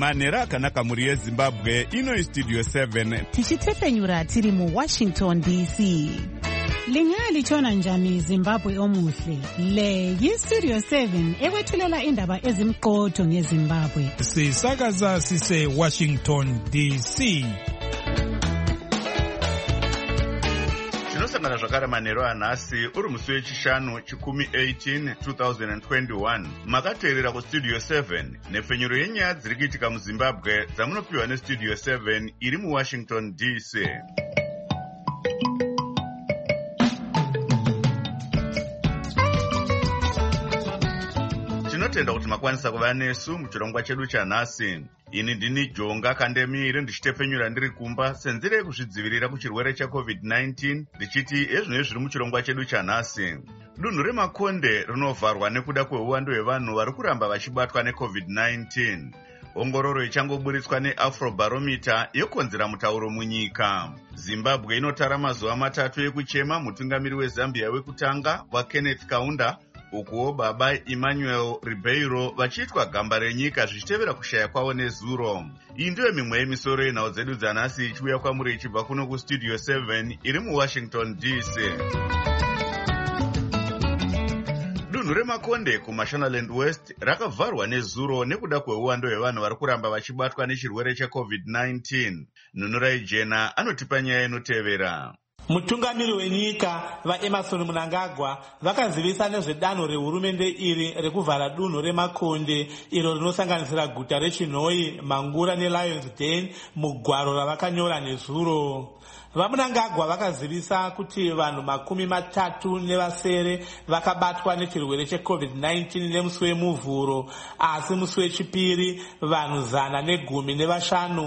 manhero akanaka muri yezimbabwe. Ino Studio 7 tichitefenyura tiri muWashington DC. Lingalitshona njani Zimbabwe omuhle? Le yiStudio 7 ekwethulela indaba ezimqotho ngeZimbabwe. Sisakaza sise Washington DC. tinosangana zvakare manhero anhasi uri musi wechishanu chikumi 18 2021 makateerera kuStudio 7 nefenyuro yenyaya dziri kuitika muZimbabwe dzamunopiwa neStudio 7 iri muWashington DC. Tinotenda kuti makwanisa kuva nesu muchirongwa chedu chanhasi. Ini ndini Jonga Kandemire ndichitefenyura ndiri kumba senzira yekuzvidzivirira kuchirwere cheCovid-19 ndichiti ezvino zviri muchirongwa chedu chanhasi. Dunhu reMakonde rinovharwa nekuda kweuwando hwevanhu vari kuramba vachibatwa neCovid-19. Ongororo ichangoburitswa neAfrobarometer yokonzera mutauro munyika. Zimbabwe inotara mazuva matatu ekuchema mutungamiri weZambia wekutanga waKenneth Kaunda ukuwo baba Emmanuel Ribeiro vachiitwa gamba renyika zvichitevera kushaya kwavo nezuro. Iyi ndiyo mimwe yemisoro yenhau dzedu dzanhasi ichiuya kwamuri ichibva kuno kuStudio 7 iri muWashington DC. Dunhu reMakonde kuMashonaland West rakavharwa nezuro nekuda kweuwando hwevanhu vari kuramba vachibatwa nechirwere cheCovid-19. Nunurai Jena anotipa nyaya inotevera. Mutungamiri wenyika vaEmmerson Mnangagwa vakazivisa nezvedanho rehurumende iri rekuvhara dunhu reMakonde iro rinosanganisira guta reChinhoyi, Mangura neLionsden mugwaro ravakanyora nezuro. VaMnangagwa vakazivisa kuti vanhu 37 vakabatwa nechirwere cheCovid-19 nemusi wemuvhuro, asi musi wechipiri vanhu 115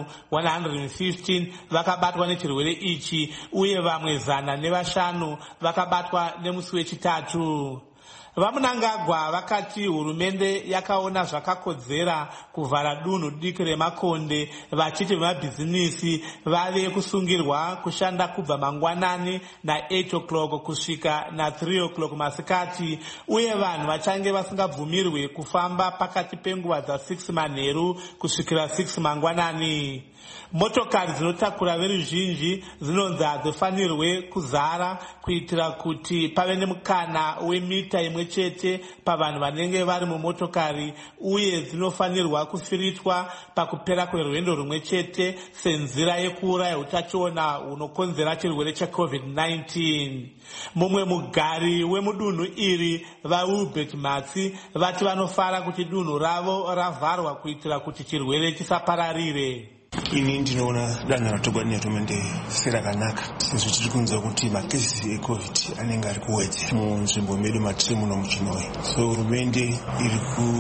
115 vakabatwa nechirwere ichi uye vamwe 105 vakabatwa nemusi wechitatu. VaMnangagwa vakati hurumende yakaona zvakakodzera kuvhara dunhu diki reMakonde vachiti vemabhizinisi vave kusungirwa kushanda kubva mangwanani na8 o'clock kusvika na3 o'clock masikati uye vanhu vachange vasingabvumirwe kufamba pakati penguva dza6 manheru kusvikira 6 mangwanani. Motokari dzinotakura veruzhinji dzinonzi hadzifanirwe kuzara kuitira kuti pave nemukana wemita imwe chete pavanhu vanenge vari mumotokari uye dzinofanirwa kufiritwa pakupera kwerwendo rumwe chete senzira yekuuraya utachiona hunokonzera chirwere cheCovid-19. Mumwe mugari wemudunhu iri vaUbert Matsi vati vanofara kuti dunhu ravo ravharwa kuitira kuti chirwere chisapararire. Ini ndinoona danho ratogwa nehurumende serakanaka sezvo tiri kunzwa kuti makesi eCovid anenge ari kuwedzera munzvimbo medu matiri muno muChinhoyi. So hurumende iri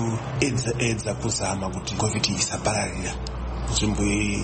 kuedza kuzama kuti Covid isapararira nzvimbo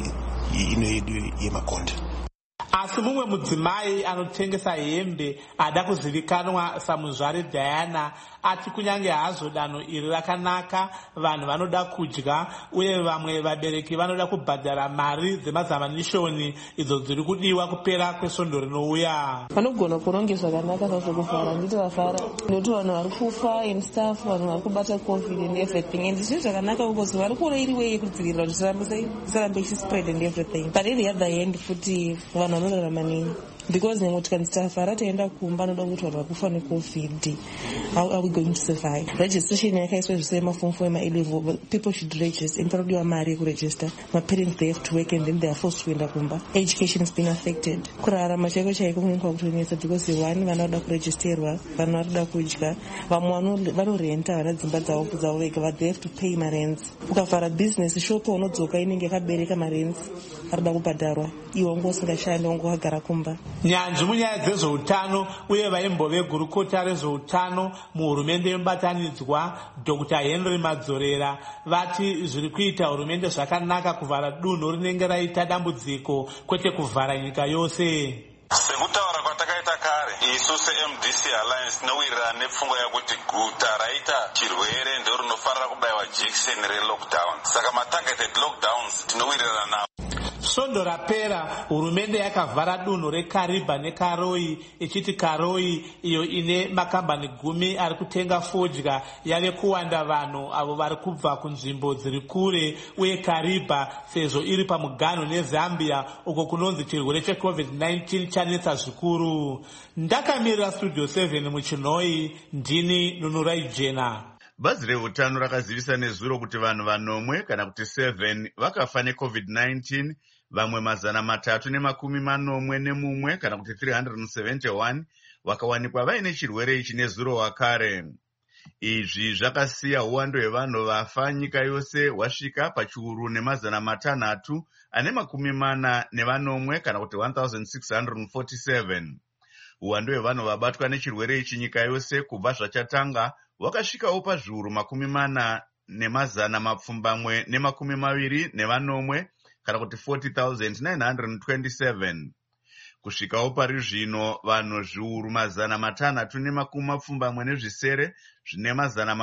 ino yedu yeMakonde. Asi mumwe mudzimai anotengesa hembe ada kuzivikanwa saMuzvare Diana ati kunyange hazvo danho iri rakanaka, vanhu vanoda kudya uye vamwe vabereki vanoda kubhadhara mari dzemazamanishoni idzo dziri kudiwa kupera kwesvondo rinouya. Vanogona kuronge zvakanaka zvakuvhara nditi vafara nekuti vanhu vari kufa and stuff, vanhu vari kubata Covid and everything, and zviro zvakanaka because vari kuona iri way yekudzivirira kuti isarambe ichispread and everything, but in the other hand futi vanhu vanorarama nini because nyange tikanzitafara taenda kumba noda kuti vanhu vakufa neCovid, how are we going to survive? Registration yakaiswa zvise maform 4 ema-A-level, people should register and parodiwa mari yekuregister. My-parents they have to work and then they are forced kuenda kumba. Education has been affected. Kurarama chaiko chaiko kunenge kutonesa because one vana vanoda kuregisterwa, vanhu vanoda kudya, vamwe vanorenta vana dzimba dzavo vega, but they have to pay marents. Ukavhara business shop unodzoka inenge yakabereka marents arida kubhadharwa, iwe wangu usingashandi wangu wagara kumba. Nyanzvi munyaya dzezveutano uye vaimbove gurukota rezveutano muhurumende yemubatanidzwa Dr. Henry Madzorera vati zviri kuita hurumende zvakanaka kuvhara dunhu rinenge raita dambudziko kwete kuvhara nyika yose. Sekutaura kwatakaita kare isu seMDC Alliance tinowirirana nepfungwa yakuti guta raita chirwere ndiro rinofanira kubayiwa jekiseni relockdown, saka matargeted lockdowns tinowirirana nawo. Svondo rapera hurumende yakavhara dunhu reKariba neKaroi ichiti Karoi iyo ine makambani 10 ari kutenga fodya yave kuwanda vanhu avo vari kubva kunzvimbo dziri kure, uye Kariba sezvo iri pamuganho neZambia uko kunonzi chirwere cheCovid-19 chanetsa zvikuru. Ndakamirira Studio 7 muChinoi, ndini Nunurai Jena. Bazi reutano rakazivisa nezuro kuti vanhu 7 kana kuti 7 vakafa neCovid-19, vamwe 341 kana kuti 371 vakawanikwa vaine chirwere ichi nezuro wakare. Izvi zvakasiya uwando hwevanhu vafa nyika yose hwasvika pachiuru ne340 kana kuti 1647. Uwando hwevanhu vabatwa nechirwere ichi nyika yose kubva zvachatanga wakasvikawo pazviuru 420 kana kuti 40,927. Kusvikawo pari zvino vanhu zviuru 670 zvine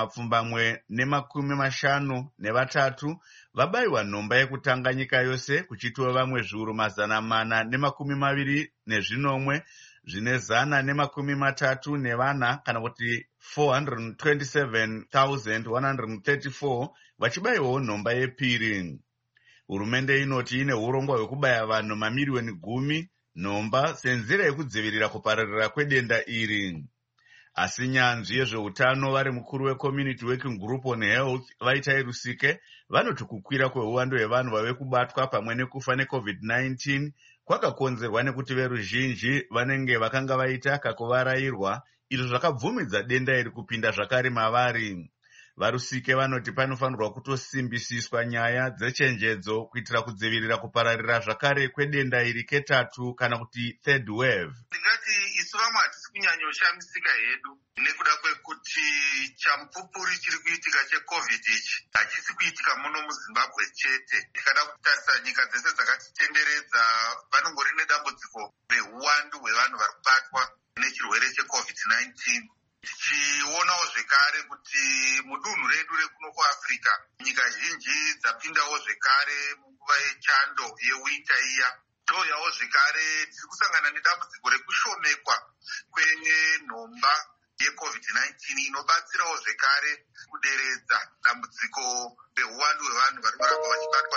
753 vabayiwa nhomba yekutanga nyika yose, kuchitiwa vamwe zviuru 420 zvine 134 kana kuti 427,134 vachibayiwawo nhomba yepiri. Hurumende inoti ine urongwa hwekubaya vanhu mamiliyoni 10 nhomba senzira yekudzivirira kupararira kwedenda iri. Asi nyanzvi yezveutano vari mukuru weCommunity Working Group on Health Vaitai Rusike vanoti kukwira kweuwando hwevanhu vave kubatwa pamwe nekufa neCovid-19 kwakakonzerwa nekuti veruzhinji vanenge vakanga vaita kakuvarairwa, izvo zvakabvumidza denda iri kupinda zvakare mavari. Varusike vanoti panofanirwa kutosimbisiswa nyaya dzechenjedzo kuitira kudzivirira kupararira zvakare kwedenda iri ketatu kana kuti third wave. Ndingati isu vamwe hatisi kunyanyoshamisika hedu nekuda kwekuti chamupupuri chiri kuitika cheCovid ichi hachisi kuitika muno muZimbabwe chete. Tikada kutarisa nyika dzese dzakatitenderedza vanongori nedambudziko reuwandu hwevanhu vari kubatwa nechirwere cheCovid-19. Tichionawo zvekare kuti mudunhu redu rekuno kuAfrica nyika zhinji dzapindawo zvekare munguva yechando yewinta iya. Touyawo zvekare tiri kusangana nedambudziko rekushomekwa kwenhomba yeCovid-19 inobatsirawo zvekare kuderedza dambudziko reuwandu hwevanhu vari kuramba vachibatwa.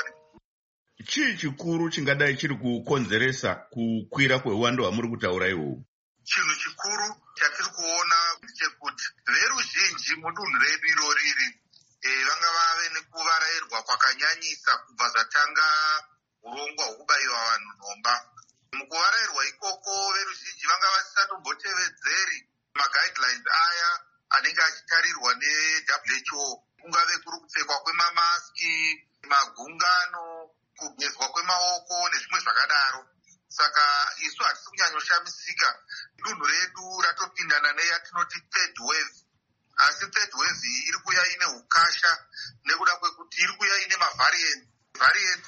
Chii chikuru chingadai chiri kukonzeresa kukwira kweuwandu hwamuri kutaura ihwohwo? Chinhu chikuru chatiri kuona ndechekuti veruzhinji mudunhu redu iroriri vanga vave nekuvarairwa kwakanyanyisa kubva zvatanga urongwa hwekubayiwa vanhu nhomba. Mukuvarairwa ikoko veruzhinji vanga vasisatombotevedzeri maguidelines aya anenge achitarirwa neWHO, kungave kuri kupfekwa kwemamaski, magungano, kugezwa kwemaoko nezvimwe zvakadaro. Saka isu hatisi kunyanyoshamisika. Dunhu redu ratopindana neyatinoti third wave. Asi third wave iri kuya ine hukasha nekuda kwekuti iri kuya ine mavariant. Variant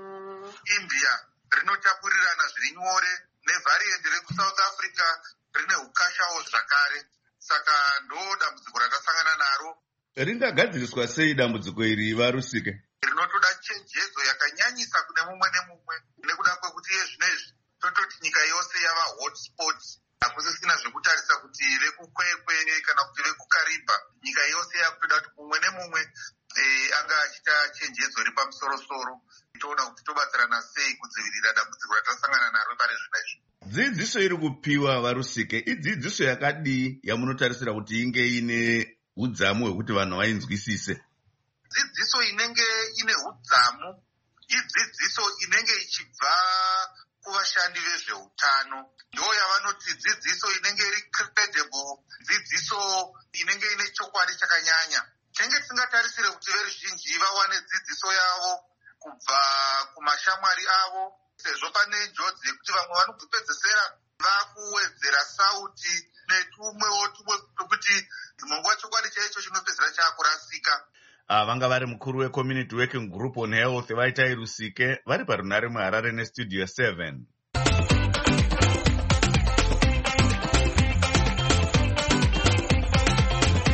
rekuIndia rinotapurirana zviri nyore nevariant rekuSouth Africa rine hukashawo zvakare. Saka ndo dambudziko ratasangana naro. Ringagadziriswa sei dambudziko iri Varusike? Rinotoda chenjedzo yakanyanyisa kune mumwe nemumwe nekuda kwekuti zvinezvi tototi nyika yose yava hotspot. Hakusisina zvekutarisa kuti vekukwekwe kana kuti vekuKariba. Nyika yose yakutoda kuti mumwe nemumwe anga achita chenjedzo iri pamusoro-soro. Toona kuti tobatsirana sei kudzivirira dambudziko ratasangana naro pari zvinezvi. Dzidziso iri kupiwa Varusike idzidziso yakadii yamunotarisira kuti inge ine udzamu hwekuti vanhu vainzwisise? Dzidziso inenge ine udzamu idzidziso inenge ichibva kuvashandi vezveutano. Ndo yavanoti dzidziso inenge iri credible, dzidziso inenge ine chokwadi chakanyanya. Tinenge tisingatarisire kuti veruzhinji vawane dzidziso yavo kubva kumashamwari avo, sezvo pane njodzi yekuti vamwe vanopedzesera vakuwedzera sauti netumwewo twekuti munguva chokwadi chaicho chinopedzera chaakurasika. Vanga vari mukuru weCommunity Working Group on Health Vaitai Rusike vari parunare muHarare neStudio 7.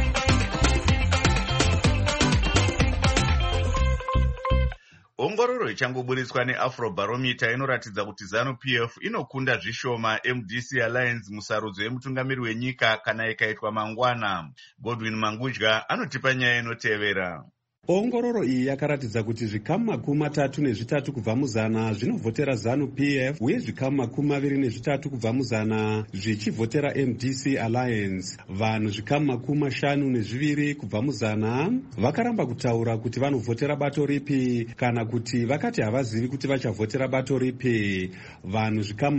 Ongororo ichangoburitswa neAfrobarometer inoratidza kuti ZANU-PF inokunda zvishoma MDC Alliance musarudzo yemutungamiri wenyika kana ikaitwa mangwana. Godwin Mangudya anotipa nyaya inotevera. Ongororo iyi yakaratidza kuti zvikamu 33 kubva muzana zvinovhotera ZANU-PF uye zvikamu 23 kubva muzana zvichivhotera MDC Alliance. Vanhu zvikamu 52 kubva muzana vakaramba kutaura kuti vanovhotera bato ripi kana kuti vakati havazivi kuti vachavhotera bato ripi. Vanhu zvikamu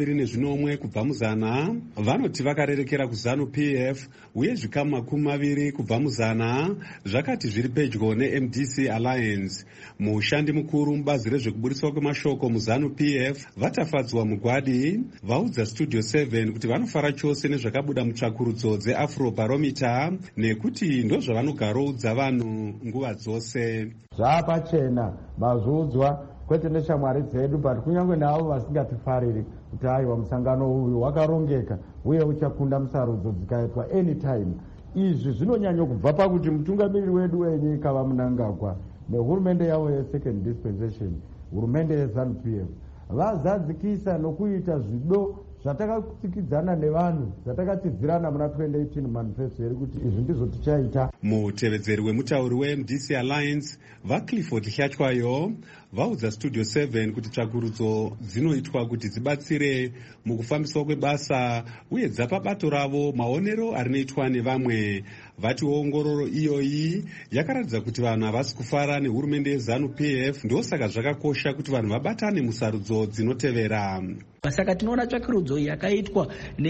21 kubva muzana vanoti vakarerekera kuZANU-PF uye zvikamu 20 kubva muzana zvakati zviri pedyo neMDC Alliance. Mushandi mukuru mubazi rezvekuburitswa kwemashoko muZANU-PF Vatafadzwa Mugwadi vaudza Studio 7 kuti vanofara chose nezvakabuda mutsvakurudzo dzeAfrobarometer nekuti ndozvavanogaroudza vanhu nguva dzose. Zvapachena mazvudzwa kwete neshamwari dzedu but kunyange navo vasingatifariri kuti aiwa musangano uyu wakarongeka uye uchakunda musarudzo dzikaitwa anytime. Izvi zvinonyanya kubva pakuti mutungamiriri wedu wenyika vaMnangagwa nehurumende yavo yesecond dispensation, hurumende yeZANU-PF vazadzikisa nokuita zvido zvatakatsikidzana nevanhu zvatakatidzirana muna 2018 manifesto yedu kuti izvi ndizvo tichaita. Mutevedzeri wemutauri weMDC Alliance vaClifford Hyatywayo vaudza Studio 7 kuti tsvakurudzo dzinoitwa kuti dzibatsire mukufambiswa kwebasa uye dzapa bato ravo maonero arinoitwa nevamwe. Vati ongororo iyoyi yakaratidza kuti vanhu havasi kufara nehurumende yeZANU-PF, ndosaka zvakakosha kuti vanhu vabatane musarudzo dzinotevera. Saka tinoona tsvakurudzo yakaitwa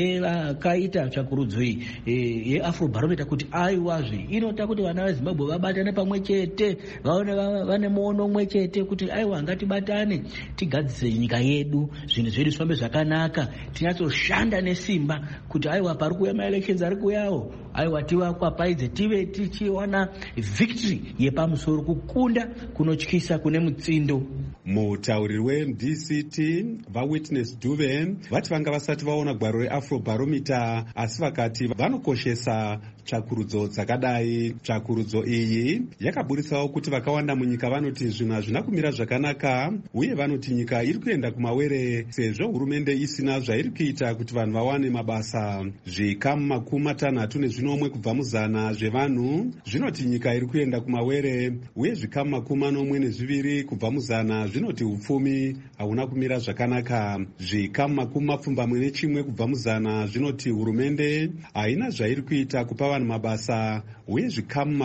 nevakaita tsvakurudzo yeAfrobarometer kuti aiwazve inoita kuti vana veZimbabwe vabatane pamwe chete, vaone vane muono umwe chete kuti aiwa ngatibatane tigadzise nyika yedu, zvinhu zvedu zvifambe zvakanaka, tinyatsoshanda nesimba kuti aiwa pari kuuya maelections ari kuuyawo aiwa tivapaidze tive tichiwana victory yepamusoro, kukunda kunotyisa kune mutsindo. Mutauriri weMDCT vaWitness Dube vati vanga vasati vaona gwaro reAfrobarometer asi vakati vanokoshesa tsvakurudzo dzakadai. Tsvakurudzo iyi yakaburitsawo kuti vakawanda munyika vanoti zvinhu hazvina kumira zvakanaka uye vanoti nyika iri kuenda kumawere sezvo hurumende isina zvairi kuita kuti vanhu vawane mabasa. Zvikamu 61 kubva muzana zvevanhu zvinoti nyika iri kuenda kumawere uye zvikamu 42 kubva muzana zvinoti upfumi hauna kumira zvakanaka. Zvikamu 21 kubva muzana zvinoti hurumende haina zvairi kuita kupa vanhu mabasa uye zvikamu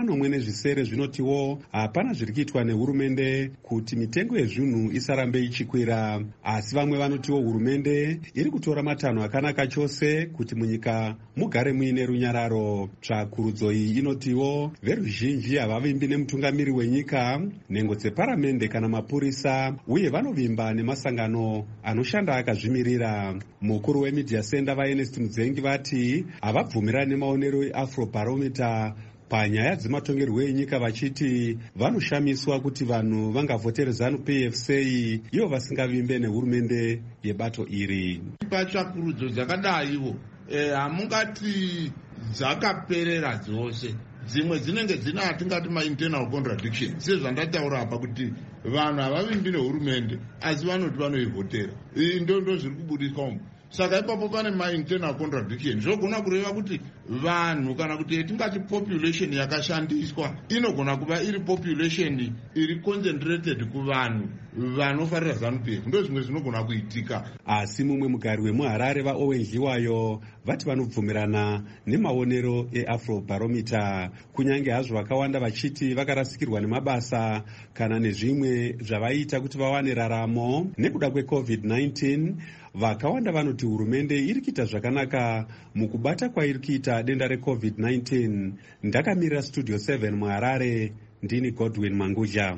40 zvinotiwo hapana zviri kuitwa nehurumende kuti mitengo yezvinhu isarambe ichikwira. Asi vamwe vanotiwo hurumende iri kutora matanho akanaka chose kuti munyika mugare muine runyararo. Tsvakurudzo iyi inotiwo veruzhinji havavimbi nemutungamiri wenyika, nhengo dzeparamende kana mapurisa uye vanovimba nemasangano anoshanda akazvimirira. Mukuru wemedia center vaErnest Mudzengi vati havabvumirani nemaonero eAfrobarometer panyaya dzematongerwo enyika vachiti vanoshamiswa kuti vanhu vangavhotere ZANU-PF sei ivo vasingavimbe nehurumende yebato iri. Patsvakurudzo dzakadaiwo hamungati dzakaperera dzose, dzimwe dzinenge dzina atingati mainternal contradiction sezvandataura apa kuti vanhu havavimbi nehurumende asi vanoti vanoivhotera. Ndo zviri kubudiswa umu. Saka ipapo pane mainternal contradiction zvogona kureva kuti vanhu kana kuti tingati population yakashandiswa inogona kuva iri population iri concentrated kuvanhu vanofarira ZANU-PF, ndo zvimwe zvinogona kuitika. Asi mumwe mugari wemuHarare vaOwen Hyatywayo vati vanobvumirana nemaonero eAfrobarometer kunyange hazvo vakawanda vachiti vakarasikirwa nemabasa kana nezvimwe zvavaita kuti vawane raramo nekuda kweCovid-19. Vakawanda vanoti hurumende iri kuita zvakanaka mukubata kwairi kuita denda reCovid-19. Ndakamirira Studio 7 muHarare, ndini Godwin Mangudya.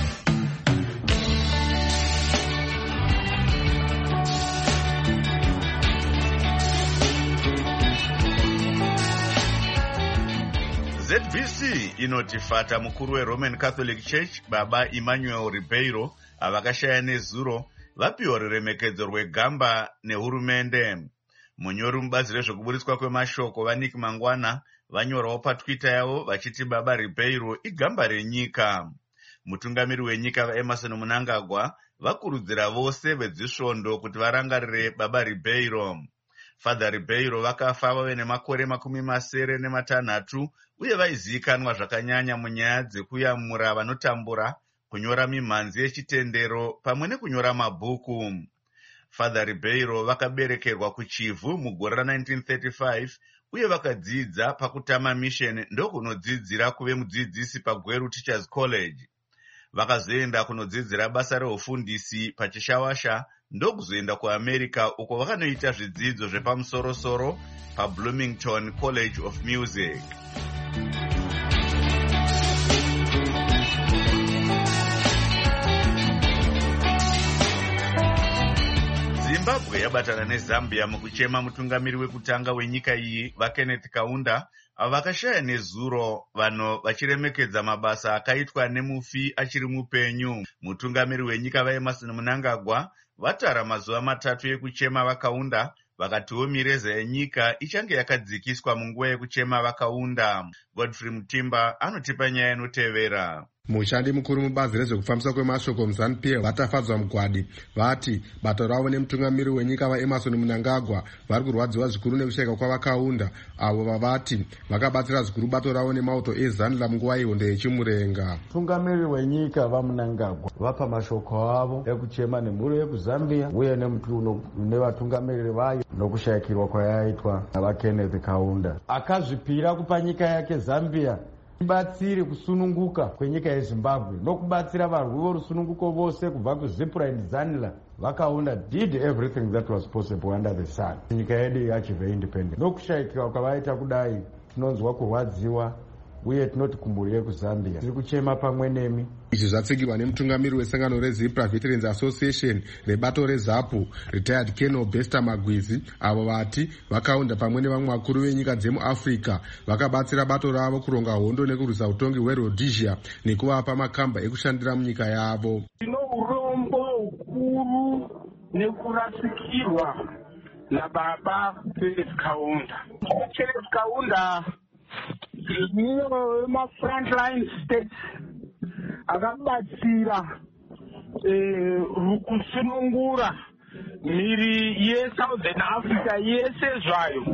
ZBC inoti Fata mukuru weRoman Catholic Church Baba Emmanuel Ribeiro avakashaya nezuro vapiwa ruremekedzo rwegamba nehurumende. Munyori mubazi rezvekuburitswa kwemashoko vaNick Mangwana vanyorawo paTwitter yavo vachiti Baba Ribeiro igamba renyika. mutungamiri wenyika vaEmerson Mnangagwa vakurudzira vose vedzisvondo kuti varangarire baba Ribeiro. Father Ribeiro vakafa vave nemakore 86 uye vaizivikanwa zvakanyanya munyaya dzekuyamura vanotambura, kunyora mimhanzi yechitendero pamwe nekunyora mabhuku. Father Ribeiro vakaberekerwa kuChivu mugore ra1935 uye vakadzidza pakutama mission ndokunodzidzira kuve mudzidzisi paGweru Teachers College. Vakazoenda kunodzidzira basa reufundisi paChishawasha ndokuzoenda kuAmerica uko vakanoita zvidzidzo zvepamusoro-soro paBloomington College of Music. Zimbabwe yabatana neZambia mukuchema mutungamiri wekutanga wenyika iyi vaKenneth Kaunda vakashaya nezuro vanhu vachiremekedza mabasa akaitwa nemufi achiri mupenyu. Mutungamiri wenyika vaEmerson Mnangagwa vatara mazuva 3 ekuchema vakaunda vakatiwo mireza yenyika ichange yakadzikiswa munguva yekuchema vakaunda. Godfrey Mutimba anotipa nyaya inotevera. Mushandi mukuru mubazi rezvekufambisa kwemashoko muZANU-PF vatafadzwa mugwadi vati bato ravo nemutungamiri wenyika vaEmerson Mnangagwa vari kurwadziwa zvikuru nekushayika kwavakaunda avo vavati vakabatsira zvikuru bato ravo nemauto eZanla munguva yehondo yechimurenga. Mutungamiri wenyika vaMnangagwa vapa mashoko avo ekuchema nemhuri yekuZambia uye nevatungamiriri vayo nokushayikirwa kwayaitwa navaKenneth Kaunda. Akazvipira kupa nyika yake Zambia ibatsire kusununguka kwenyika yeZimbabwe nokubatsira varwi vorusununguko vose kubva kuZipline Zanla. Vakaunda did everything that was possible under the sun nyika yedu yachive independent. Nokushayikirwa kwavaita kudai tinonzwa kurwadziwa uye tinoti kumburi yekuZambia tiri kuchema pamwe nemi. Izvi zvatsigirwa nemutungamiri wesangano reZipra Veterans Association rebato reZAPU retired Colonel Bester Magwizi avo vati vakaunda pamwe nevamwe vakuru venyika dzemuAfrica vakabatsira bato ravo kuronga hondo nekurwisa utongi hweRhodesia nekuvapa makamba ekushandira munyika yavo. Tino urombo ukuru nekurasikirwa nababa Kenneth Kaunda. Kenneth Kaunda ma-frontline states akabatsira kusunungura mhiri yeSouthern Africa yese zvayo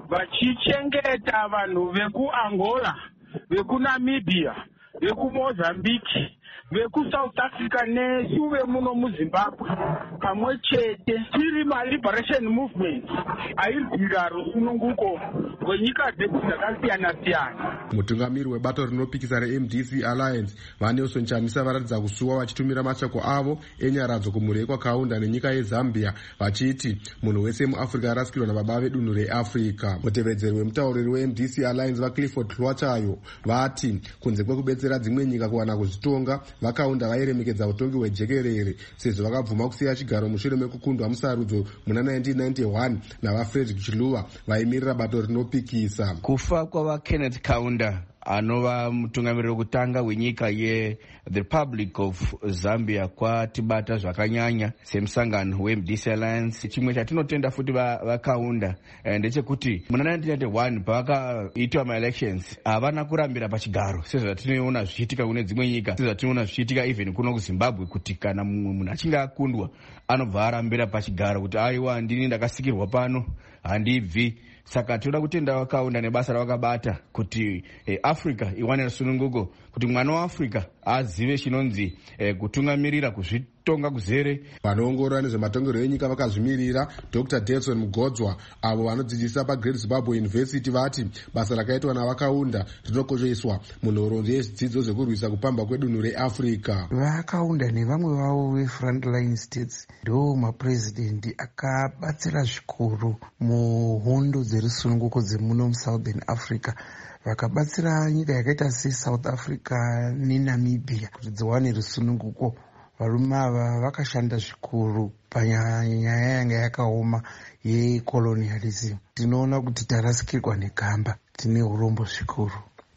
vachichengeta vanhu vekuAngola, vekuNamibia, vekuMozambique, vekuSouth Africa nesuve muno muZimbabwe pamwe chete tiri ma-liberation movement airwira rusununguko rwenyika dzedu dzakasiyana-siyana. Mutungamiri webato rinopikisa reMDC Alliance vaNelson Chamisa varatidza kusuwa vachitumira mashoko avo enyaradzo kumhuri yekwakaunda nenyika yeZambia vachiti munhu wese muAfrica arasikirwa nababa vedunhu reAfrica. Mutevedzeri wemutauriri weMDC Alliance vaClifford Hlwachayo vati kunze kwekubetsera dzimwe nyika kuwana kuzvitonga vakaunda vairemekedza utongi hwejekerere sezvo vakabvuma kusiya chigaro mushure mekukundwa musarudzo muna 1991 navaFrederick Chiluba vaimirira bato rinopikisa. Kufa kwavaKenneth Kaunda anova mutungamiriri wekutanga wenyika yeThe Republic of Zambia kwatibata zvakanyanya semusangano weMDC Alliance. Chimwe chatinotenda futi vakaunda ndechekuti muna 1991 pavakaitwa maelections havana kurambira pachigaro sezvatinoona zvichiitika kune dzimwe nyika, sezvatinoona zvichiitika even kuno kuZimbabwe kuti kana mumwe munhu achinge akundwa anobva arambira pachigaro kuti aiwa ndini ndakasikirwa pano handibvi. Saka tinoda kutenda vakaunda nebasa ravakabata kuti Africa iwane rusununguko, kuti mwana waAfrica azive chinonzi kutungamirira kuzvitonga kuzere. Vanoongorora nezvematongerwo enyika vakazvimirira Dr. Davison Mugodzwa avo vanodzidzisa paGreat Zimbabwe University vati basa rakaitwa navakaunda rinokosheswa munhoroondo yezvidzidzo zvekurwisa kupamba kwedunhu reAfrica. Vakaunda nevamwe vavo vefrontline states ndo maprezidendi akabatsira zvikuru muhondo dzerusununguko dzemuno muSouthern Africa. Vakabatsira nyika yakaita seSouth Africa neNamibia kuti dziwane rusununguko. Varume ava vakashanda zvikuru panyaya yanga yakaoma yecolonialism. Tinoona kuti tarasikirwa negamba, tine urombo zvikuru.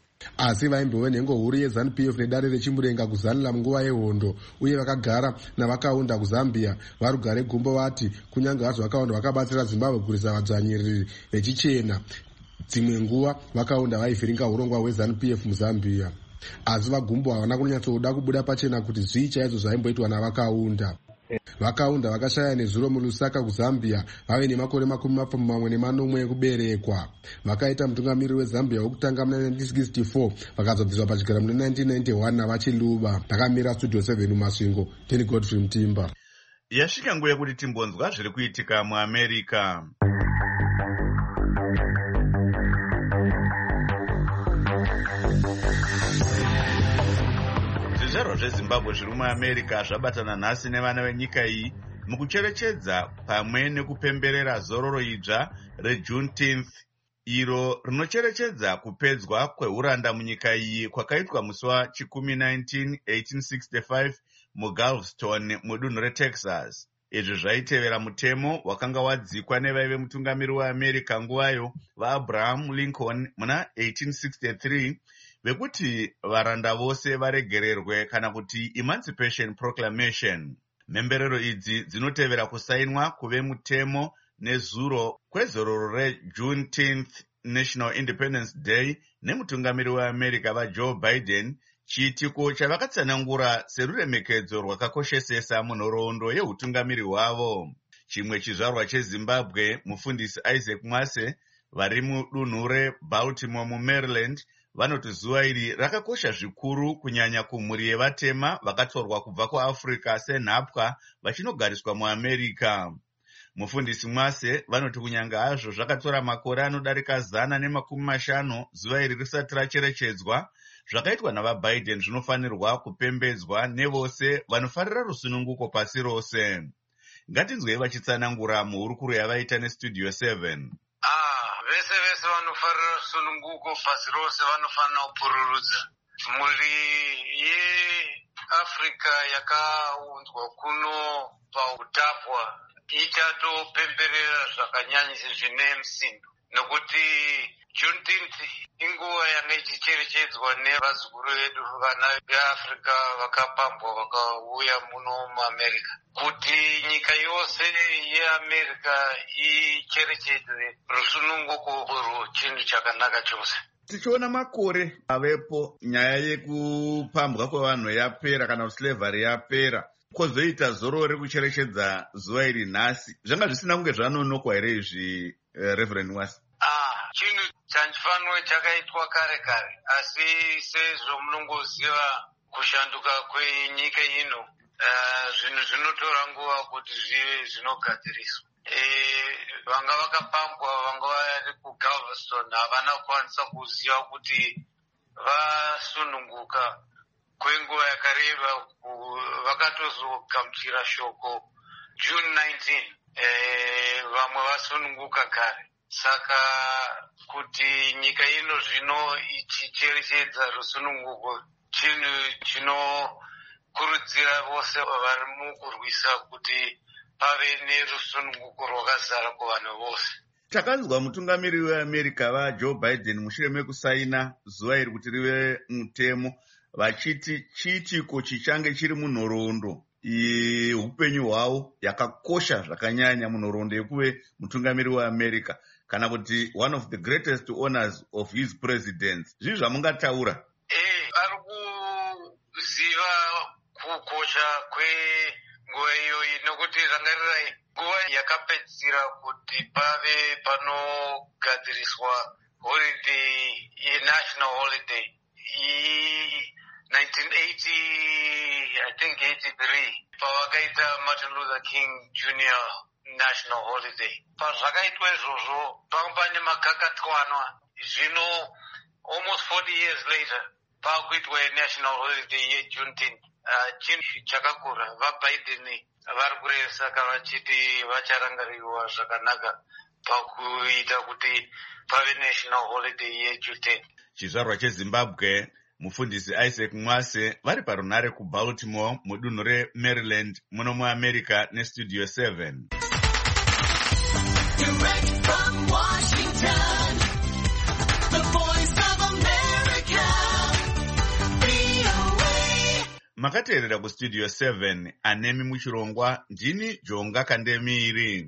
Asi vaimbove nhengo huru yeZANU-PF nedare rechimurenga kuzanila munguva yehondo uye vakagara navakaunda kuZambia varugare gumbo vati kunyange hazvo vakaunda vakabatsira Zimbabwe kurwisa vadzvanyiriri vechichena dzimwe nguva vakaunda vaivhiringa urongwa hweZANU-PF muZambia. asi vagumbo havana kunyatsoda kubuda pachena kuti zvii chaizvo zvaimboitwa navakaunda. Vakaunda vakashaya nezuro mulusaka kuzambia vave nemakore 40 ekuberekwa. Vakaita mutungamiriri wezambia wokutanga muna 1964 vakazobviswa pachigara muna 1991 navachiluva. Takamira Studio 7 mumasvingo, Teni Godfrey Mutimba. Yasvika nguva yekuti timbonzwa zviri kuitika muAmerica. Zvizvarwa zveZimbabwe zviri muAmerica zvabatana nhasi nevana venyika iyi mukucherechedza pamwe nekupemberera zororo idzva reJuneteenth, iro rinocherechedza kupedzwa kweuranda munyika iyi kwakaitwa musi wa19 1865 muGalveston mudunhu reTexas. Izvi zvaitevera mutemo wakanga wadzikwa nevaive mutungamiri weAmerica nguvayo vaAbraham Lincoln muna 1863 vekuti varanda vose varegererwe kana kuti Emancipation Proclamation. Mhemberero idzi dzinotevera kusainwa kuve mutemo nezuro kwezororo reJuneteenth National Independence Day nemutungamiri weAmerica vaJoe Biden, chiitiko chavakatsanangura seruremekedzo rwakakoshesesa munhoroondo yeutungamiri hwavo. Chimwe chizvarwa cheZimbabwe, mufundisi Isaac Mwase, vari mudunhu reBaltimore muMaryland, vanoti zuva iri rakakosha zvikuru kunyanya kumhuri yevatema vakatorwa kubva kuAfrica senhapwa vachinogariswa muAmerica. Mufundisi Mwase vanoti kunyanga hazvo zvakatora makore anodarika 150 zuva iri risati racherechedzwa, zvakaitwa navaBiden zvinofanirwa kupembedzwa nevose vanofarira rusununguko pasi rose. Ngatinzwei vachitsanangura muhurukuro yavaita neStudio 7. Vese vanofarira rusununguko pasi rose vanofanira kupururudza. Mhuri yeAfrica yakaunzwa kuno pautapwa itatopemberera zvakanyanyisa zvine musindo, nokuti Juneteenth inguva yanga ichicherechedzwa nevazukuru vedu vana veAfrica vakapambwa vakauya muno muAmerica, kuti nyika yose yeAmerica icherechedze rusununguko rwechinhu chakanaka chose. Tichiona makore avepo nyaya yekupambwa kwevanhu yapera kana kuti slavery yapera, kwozoita zororo rekucherechedza zuva iri nhasi, zvanga zvisina kunge zvanonokwa here izvi Reverend Mwasi? Chinhu chanchifanwe chakaitwa kare kare, asi sezvo munongoziva kushanduka kwenyika ino, zvinhu zvinotora nguva kuti zvive zvinogadziriswa. Vanga vakapambwa, vanga vari kuGalveston, havana kukwanisa kuziva kuti vasununguka kwenguva yakareba, vakatozogamuchira shoko June 19, vamwe vasununguka kare. Saka kuti nyika ino zvino ichicherechedza rusununguko chinhu chinokurudzira vose vari mukurwisa kuti pave nerusununguko rwakazara kuvanhu vose. Takanzwa mutungamiri weAmerica vaJoe Biden mushure mekusaina zuva iri kuti rive mutemo, vachiti chiitiko chichange chiri munhoroondo upenyu hwavo yakakosha zvakanyanya munhoroondo yekuve mutungamiri weAmerica, kana kuti one of the greatest honors of his presidents. Zvii zvamungataura? Ari kuziva kukosha kwenguva iyoyi, nokuti rangarirai nguva yakapedzisira kuti pave panogadziriswa holiday yenational holiday 1980, I think 83, pavakaita Martin Luther King Jr. National Holiday. Pazvakaitwa izvozvo pane makakatwanwa, zvino almost 40 years later pakuitwa national holiday yeJuneteenth. Chinhu chakakura, vaBiden vari kuresa vachiti vacharangariwa zvakanaka pakuita kuti pave national holiday yeJuneteenth. Chizvarwa cheZimbabwe, mufundisi Isaac Mwase vari parunhare kuBaltimore mudunhu reMaryland muno muAmerica neStudio 7. Direct from Washington, the voice of America, VOA. Makateerera kuStudio 7, anemi muchirongwa, ndini Jonga Kandemiri.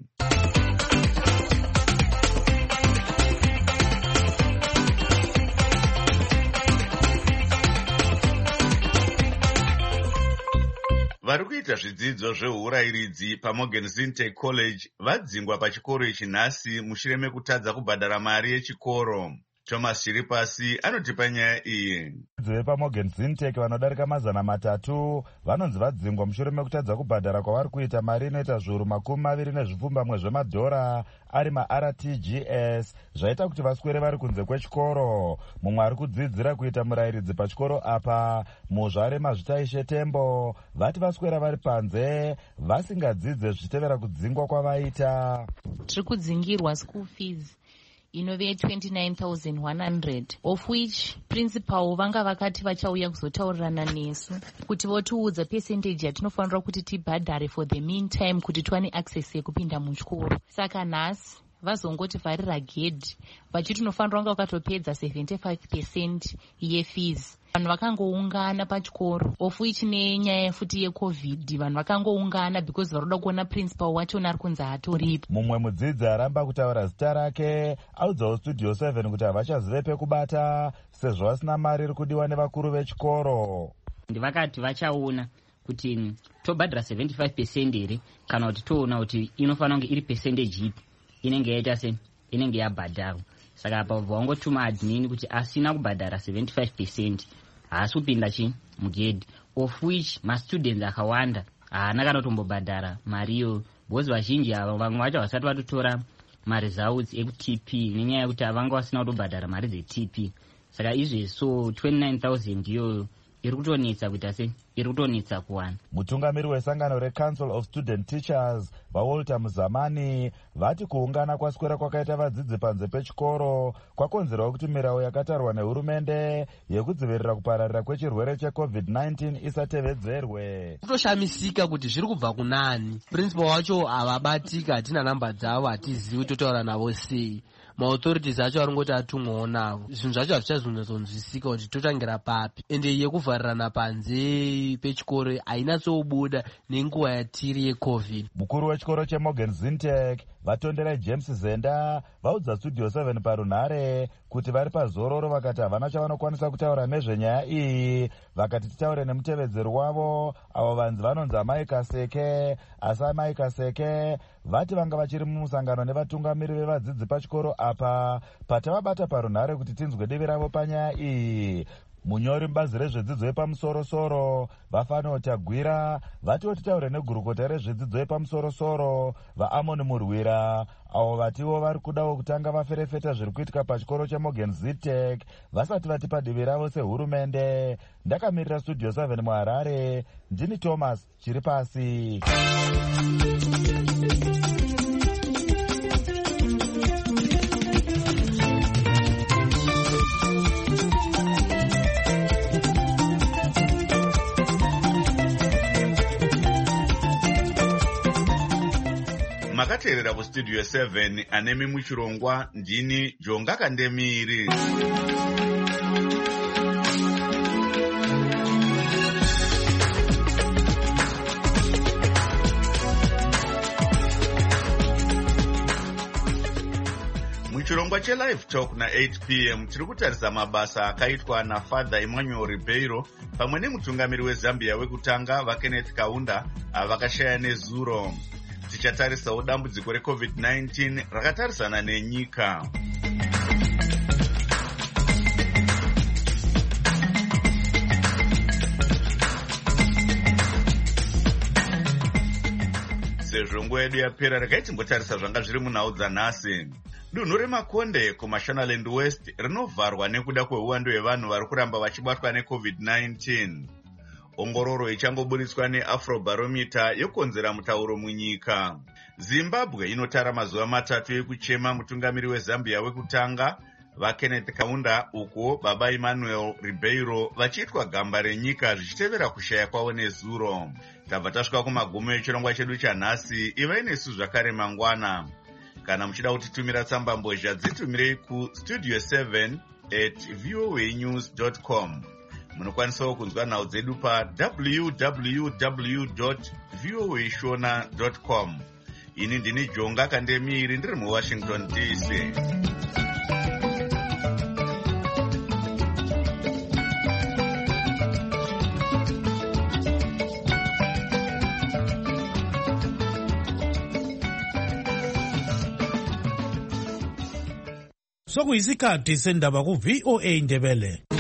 vari kuita zvidzidzo zveurayiridzi paMorgan Zinte College vadzingwa pachikoro ichi nhasi mushure mekutadza kubhadhara mari yechikoro. Thomas Chiripasi anotipa nyaya iyi. VepaMorgan Zintec vanodarika 300 vanonzi vadzingwa mushure mekutadza kubhadhara kwavari kuita mari inoita zviuru 22 zvemadhora ari maRTGS zvaita kuti vaswere vari kunze kwechikoro. Mumwe ari kudzidzira kuita murayiridzi pachikoro apa, Muzvare Mazvitaishe Tembo, vati vaswera vari panze vasingadzidze zvichitevera kudzingwa kwavaita. Tiri kudzingirwa school fees inove 29,100 of which principal vanga vakati vachauya kuzotaurirana nesu kuti votiudza percentage yatinofanira kuti tibhadhare for the meantime kuti tiwane access yekupinda muchikoro. Saka nhasi vazongoti vharira gedhi vachiti unofanira kunge wakatopedza 75% yefees. Vanhu vakangoungana pachikoro of which nenyaya futi yecovid vanhu vakangoungana because varoda kuona principal wachona ari kunzi hatoripo. Mumwe mudzidzi aramba kutaura zita rake audzawo Studio 7 kuti havachazive pekubata sezvo vasina mari iri kudiwa nevakuru vechikoro. Ndivakati vachaona kuti tobhadhara 75% here kana kuti toona kuti inofanira kunge iri percentage ipi inenge yaita se inenge yabhadharwa. Saka apa vangotuma admin kuti asina kubhadhara 75% haasi kupinda mugedhi, of which mastudents akawanda haana kana kutombobhadhara mariyo because vazhinji ava vamwe vacho vasati vatotora maresults ekuTP nenyaya yekuti havanga vasina kutobhadhara mari dzeTP. Saka izvezvi so 29,000 iyoyo iri kutonetsa kuita se iri kutonetsa kuwana. Mutungamiri wesangano reCouncil of Student Teachers vaWalter Muzamani vati kuungana kwaswera kwakaita vadzidzi panze pechikoro kwakonzerawo kuti mirau yakatarwa nehurumende yekudzivirira kupararira kwechirwere cheCovid-19 isatevedzerwe. Kutoshamisika kuti zviri kubva kunani. Principal wacho havabatika, hatina namba dzavo, hatizivi totaura navo sei. Maauthorities acho aringoti atumwawo navo. Zvinhu zvacho hazvichazonzwisika kuti totangira papi. Ende yekuvharirana panze pechikoro hainatsobuda nenguva yatiri yeCovid. Mukuru wechikoro cheMorgan Zintec vatondera James Zenda vaudza Studio 7 parunhare kuti vari pazororo vakati havana chavanokwanisa kutaura nezvenyaya iyi. Vakati titaure nemutevedzeri wavo avo vanzi vanonzi Amai Kaseke. Asi Amai Kaseke vati vanga vachiri mumusangano nevatungamiri vevadzidzi pachikoro apa patavabata parunhare kuti tinzwe divi ravo panyaya iyi. Munyori mubazi rezvedzidzo yepamusoro-soro Vafano Tagwira vatiwo titaure negurukota rezvedzidzo yepamusoro-soro vaAmon Murwira avo vatiwo vari kudawo kutanga vaferefeta zviri kuitika pachikoro cheMorgan Zintec vasati vatipa divi ravo sehurumende. Ndakamirira Studio 7 muHarare, ndini Thomas Chiripasi. Makateerera kuStudio 7 anemi muchirongwa ndini Jonga Kandemiri. Muchirongwa cheLive Talk na 8 p.m. tiri kutarisa mabasa akaitwa naFather Emmanuel Ribeiro pamwe nemutungamiri weZambia wekutanga vaKenneth Kaunda vakashaya nezuro. Tichatarisawo dambudziko reCovid-19 rakatarisana nenyika. Sezvo nguva yedu yapera regai timbotarisa zvanga zviri munhau dzanhasi. Dunhu reMakonde kuMashonaland West rinovharwa nekuda kweuwando hwevanhu vari kuramba vachibatwa neCovid-19. Ongororo ichangoburitswa neAfrobarometer yokonzera mutauro munyika. Zimbabwe inotara mazuva 3 ekuchema mutungamiri weZambia wekutanga vaKenneth Kaunda uko baba Emmanuel Ribeiro vachiitwa gamba renyika zvichitevera kushaya kwavo nezuro. Tabva tasvika kumagumo echirongwa chedu chanhasi. Ivai nesu zvakare mangwana. Kana muchida kutitumira tsamba mbozha dzitumirei kustudio 7@voanews.com. Munokwanisawo kunzwa nhau dzedu pa www.voashona.com. Ini ndini Jonga Kandemiri ndiri muWashington DC. sokuyisikhathi sendaba ku-VOA Ndebele.